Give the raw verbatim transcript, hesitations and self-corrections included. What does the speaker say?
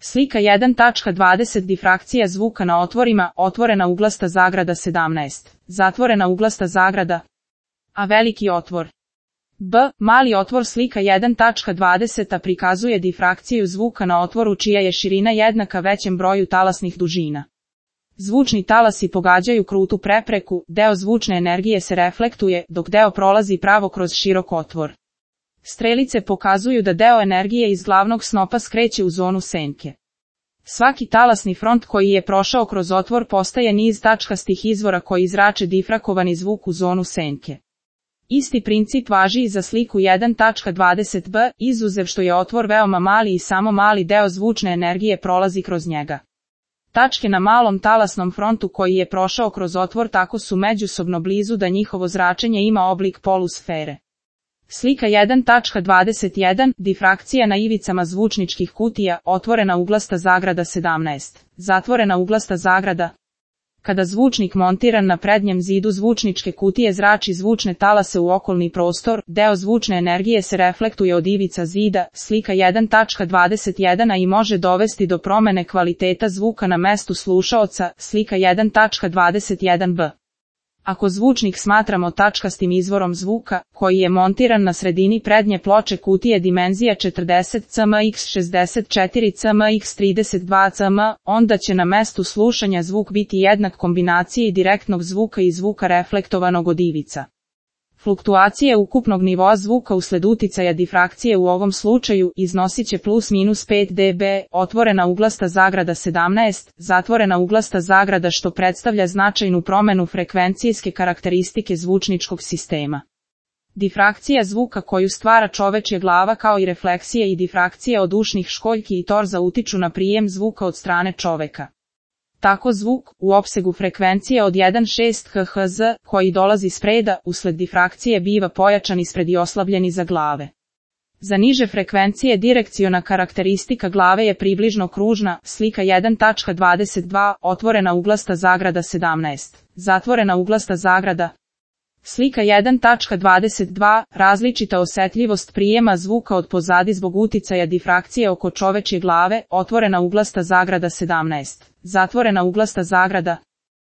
Slika jedan tačka dvadeset Difrakcija zvuka na otvorima, otvorena uglasta zagrada sedamnaest, zatvorena uglasta zagrada, a veliki otvor. B. Mali otvor. Slika jedan tačka dvadeset prikazuje difrakciju zvuka na otvoru čija je širina jednaka većem broju talasnih dužina. Zvučni talasi pogađaju krutu prepreku, deo zvučne energije se reflektuje, dok deo prolazi pravo kroz širok otvor. Strelice pokazuju da deo energije iz glavnog snopa skreće u zonu senke. Svaki talasni front koji je prošao kroz otvor postaje niz tačkastih izvora koji izrače difrakovani zvuk u zonu senke. Isti princip važi i za sliku jedan tačka dvadeset b, izuzev što je otvor veoma mali i samo mali deo zvučne energije prolazi kroz njega. Tačke na malom talasnom frontu koji je prošao kroz otvor tako su međusobno blizu da njihovo zračenje ima oblik polusfere. Slika jedan tačka dvadeset jedan Difrakcija na ivicama zvučničkih kutija, otvorena uglasta zagrada sedamnaest, zatvorena uglasta zagrada. Kada zvučnik montiran na prednjem zidu zvučničke kutije zrači zvučne talase u okolni prostor, deo zvučne energije se reflektuje od ivica zida, slika jedan tačka dvadeset jedan i može dovesti do promene kvaliteta zvuka na mestu slušaoca, slika jedan tačka dvadeset jedan b. Ako zvučnik smatramo tačkastim izvorom zvuka, koji je montiran na sredini prednje ploče kutije dimenzija četrdeset centimetara na šezdeset četiri centimetra na trideset dva centimetra, onda će na mestu slušanja zvuk biti jednak kombinaciji direktnog zvuka i zvuka reflektovanog od ivica. Fluktuacije ukupnog nivoa zvuka usled uticaja difrakcije u ovom slučaju iznosit će plus minus pet decibela, otvorena uglasta zagrada sedamnaest, zatvorena uglasta zagrada što predstavlja značajnu promenu frekvencijske karakteristike zvučničkog sistema. Difrakcija zvuka koju stvara čovečja glava kao i refleksije i difrakcije od ušnih školjki i torza utiču na prijem zvuka od strane čoveka. Tako zvuk, u opsegu frekvencije od jedan zarez šest hertz, koji dolazi spreda, usled difrakcije biva pojačan ispred i oslabljen iza glave. Za niže frekvencije direkciona karakteristika glave je približno kružna, slika jedan tačka dvadeset dva, otvorena uglasta zagrada sedamnaest, zatvorena uglasta zagrada. Slika jedan tačka dvadeset dva, različita osetljivost prijema zvuka od pozadi zbog uticaja difrakcije oko čovečje glave, otvorena uglasta zagrada sedamnaest, zatvorena uglasta zagrada.